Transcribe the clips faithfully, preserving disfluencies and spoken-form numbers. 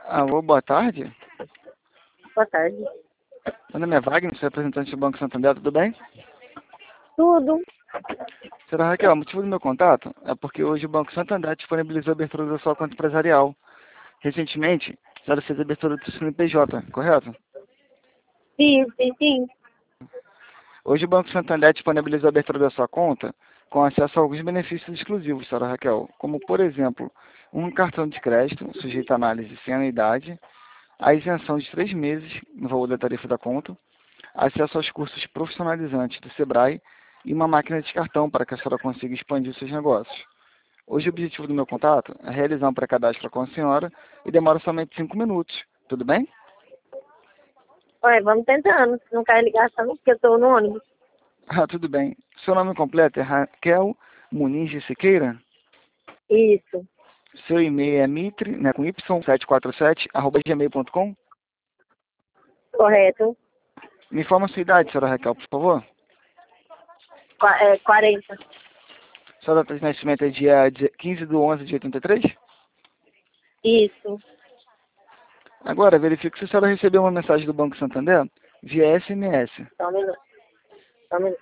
Alô, boa tarde. Boa tarde. Meu nome é Wagner, sou representante do Banco Santander, tudo bem? Tudo. Senhora Raquel, o motivo do meu contato é porque hoje o Banco Santander disponibilizou a abertura da sua conta empresarial. Recentemente, a senhora fez a abertura do C N P J, correto? Sim, sim, sim. Hoje o Banco Santander disponibilizou a abertura da sua conta com acesso a alguns benefícios exclusivos, senhora Raquel, como, por exemplo, um cartão de crédito sujeito a análise sem anuidade, a isenção de três meses no valor da tarifa da conta, acesso aos cursos profissionalizantes do Sebrae e uma máquina de cartão para que a senhora consiga expandir os seus negócios. Hoje o objetivo do meu contato é realizar um pré-cadastro com a senhora e demora somente cinco minutos. Tudo bem? Ué, vamos tentando. Se não quer ligação, porque eu tô no ônibus. Ah, tudo bem. Seu nome completo é Raquel Muniz de Siqueira? Isso. Seu e-mail é mitre, né, com y, sete quatro sete, arroba gmail ponto com. Correto. Me informa a sua idade, senhora Raquel, por favor. Qua- é, quarenta. Sua data de nascimento é dia quinze de onze de oitenta e três? Isso. Agora, verifique se a senhora recebeu uma mensagem do Banco Santander via S M S. Só um minuto. Só um minuto.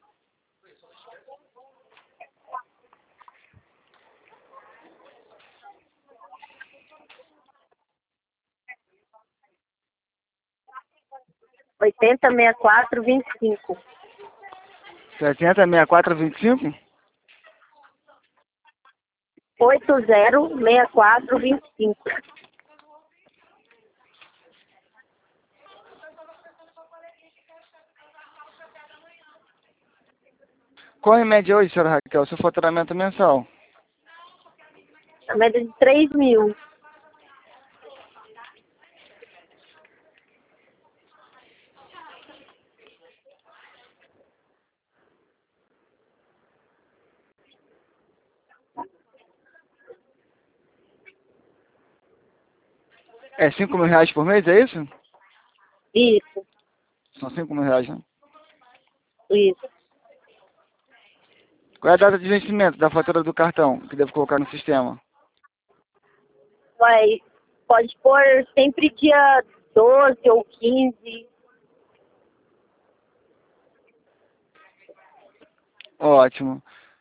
oitenta, sessenta e quatro, vinte e cinco. setenta, sessenta e quatro, vinte e cinco? oitenta, sessenta e quatro, vinte e cinco. Qual é a média hoje, senhora Raquel, seu faturamento mensal? A média de três mil. É cinco mil reais por mês, é isso? Isso. São cinco mil reais, né? Isso. Qual é a data de vencimento da fatura do cartão que devo colocar no sistema? Vai, pode pôr sempre dia doze ou quinze. Ótimo.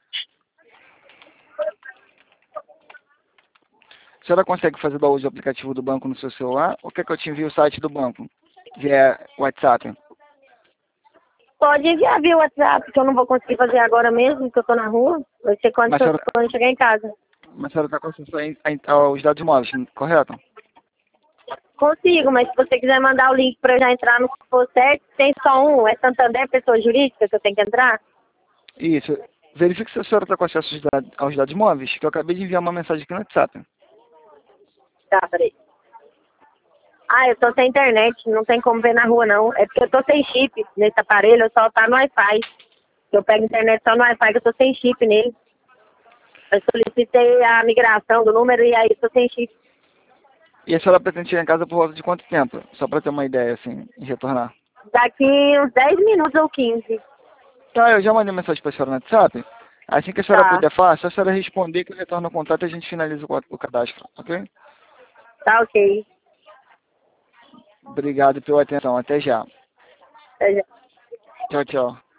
A senhora consegue fazer o uso do aplicativo do banco no seu celular? Ou quer que eu te envie o site do banco via WhatsApp? Pode enviar via WhatsApp, que eu não vou conseguir fazer agora mesmo, que eu tô na rua. Vai ser quando, Mas a eu- senhora, quando eu chegar em casa. mas a senhora está com acesso a- aos dados móveis, correto? Consigo, mas se você quiser mandar o link para eu já entrar no que for certo, tem só um. É Santander, pessoa jurídica, que eu tenho que entrar? Isso. Verifique se a senhora está com acesso aos dados, aos dados móveis, que eu acabei de enviar uma mensagem aqui no WhatsApp. Tá, peraí. Ah, eu tô sem internet, não tem como ver na rua, não. É porque eu tô sem chip nesse aparelho, eu só tá no Wi-Fi. Eu pego internet só no Wi-Fi, que eu tô sem chip nele. Eu solicitei a migração do número e aí eu tô sem chip. E a senhora pretende chegar em casa por volta de quanto tempo? Só para ter uma ideia, assim, e retornar. Daqui uns dez minutos ou quinze. Tá, eu já mandei mensagem para a senhora no WhatsApp. Assim que a senhora Tá, puder falar, se a senhora responder que eu retorno o contato e a gente finaliza o o cadastro, ok? tá ok. Obrigado pela atenção. Até já. Até já. Tchau, tchau.